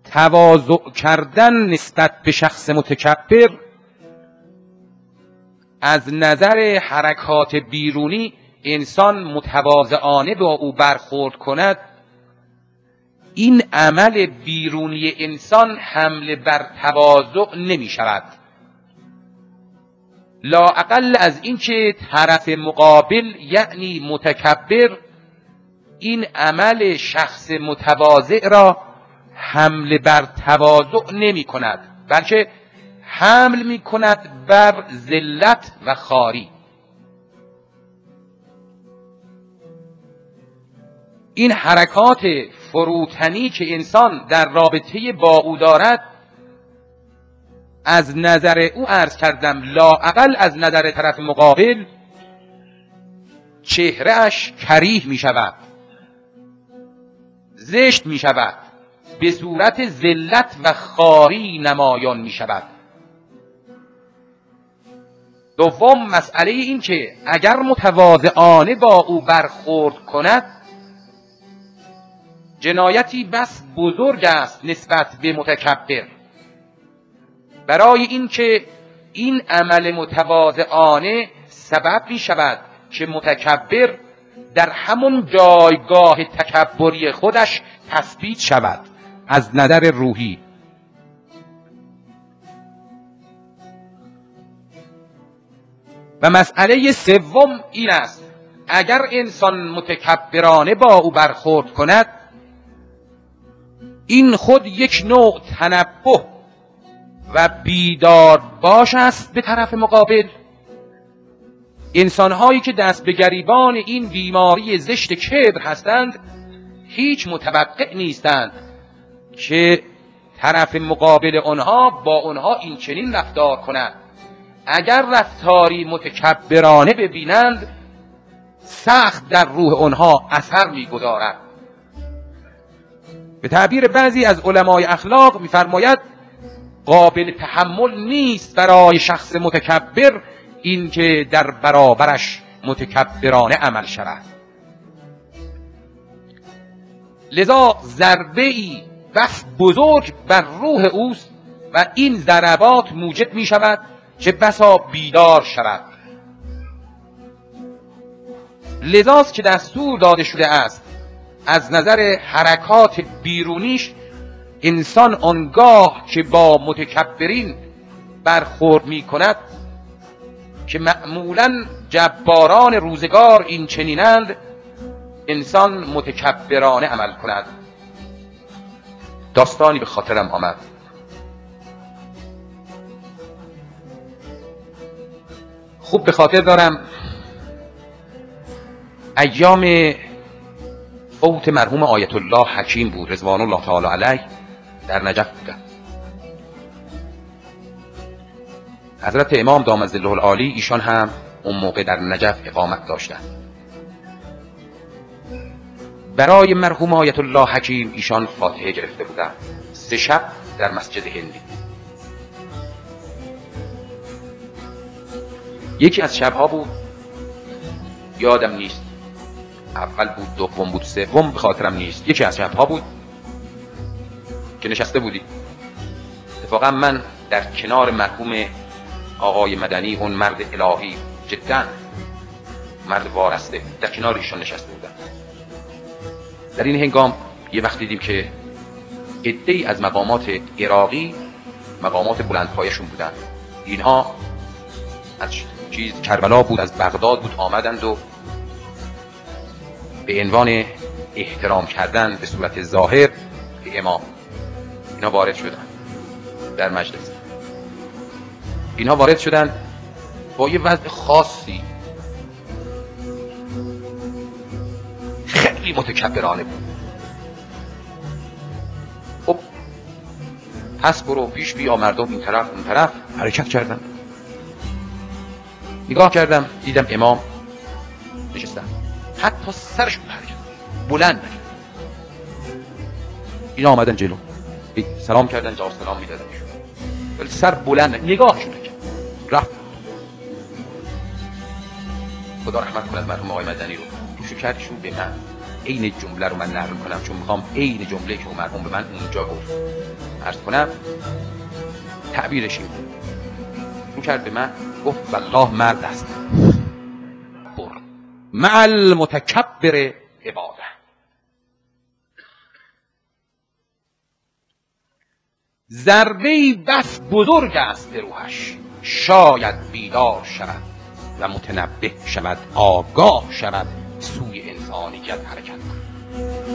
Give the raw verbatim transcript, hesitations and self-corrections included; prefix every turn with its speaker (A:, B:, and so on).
A: تواضع کردن نسبت به شخص متکبر از نظر حرکات بیرونی انسان متواضعانه با او برخورد کند، این عمل بیرونی انسان حمله بر تواضع نمی شود، لااقل از اینکه طرف مقابل یعنی متکبر این عمل شخص متواضع را حمله بر تواضع نمی کند، بلکه حمل می کند بر ذلت و خواری. این حرکات فروتنی که انسان در رابطه با او دارد، از نظر او عرض کردم لااقل از نظر طرف مقابل چهرهش کریه می شود، زشت می شود، به صورت ذلت و خواری نمایان می شود. دوم مسئله این که اگر متواضعانه با او برخورد کند، جنایتی بس بزرگ است نسبت به متکبر، برای اینکه این عمل متواضعانه سبب می شود که متکبر در همون جایگاه تکبری خودش تثبیت شود از نظر روحی. و مسئله سوم این است اگر انسان متکبرانه با او برخورد کند، این خود یک نوع تنبه و بیدار باش است به طرف مقابل. انسانهایی که دست به گریبان این بیماری زشت کبر هستند هیچ متوقع نیستند که طرف مقابل آنها با آنها این چنین رفتار کنند. اگر رفتاری متکبرانه ببینند سخت در روح آنها اثر می‌گذارد. به تعبیر بعضی از علمای اخلاق می‌فرماید قابل تحمل نیست برای شخص متکبر این که در برابرش متکبرانه عمل شود. لذا ضربه‌ای بس بزرگ بر روح اوست و این ضربات موجب می شود که بسا بیدار شود. لذاست که دستور داده شده است از نظر حرکات بیرونیش انسان آنگاه که با متکبرین برخورد می کند که معمولاً جباران روزگار این چنینند، انسان متکبرانه عمل کند. داستانی به خاطرم آمد. خوب به خاطر دارم ایام فوت مرحوم آیت الله حکیم بود رضوان الله تعالی علیه، در نجف بودم. حضرت امام دام ظله العالی ایشان هم اون موقع در نجف اقامت داشتند. برای مرحوم آیت الله حکیم ایشان فاتحه گرفته بودند. سه شب در مسجد هندی. یکی از شبها بود، یادم نیست اول بود دوم بود سوم به خاطرم نیست، یکی از شبها بود که نشسته بودی. اتفاقا من در کنار مرحوم آقای مدنی، اون مرد الهی جدا مرد وارسته، در کنار ایشان نشسته بودم. در این هنگام یه وقت دیدیم که عده‌ای از مقامات عراقی مقامات بلندپایه‌شون بودن، اینها از چیز کربلا بود، از بغداد بود، آمدند و به عنوان احترام کردن به صورت ظاهر به امام اینا وارد شدن در مجلس. اینها وارد شدن با یه وضع خاصی، خیلی متکبرانه بود. خب پس برو پیش بیا، مردم این طرف اون طرف حرکت کردن. نگاه کردم دیدم امام نشستن، حتی سرشون حرکت بلند نکرد. اینا آمدن جلو، سلام کردن، جواب سلام میدادن، ولی سر بلند نکرد، نگاهشون نکرد، رفت. خدا رحمت کند مرحوم آقای مدنی رو، روشو کردشون به من. عین جمله رو من نقل کنم چون میخوام عین جمله که مرحوم به من اونجا گفت عرض کنم. تعبیرش این این کرد به من، گفت والله مرد است بر مع المتکبر عباده. ضربه‌ای بس بزرگ است به روحش، شاید بیدار شود و متنبه شود، آگاه شود، سوی انسانیت حرکت کند.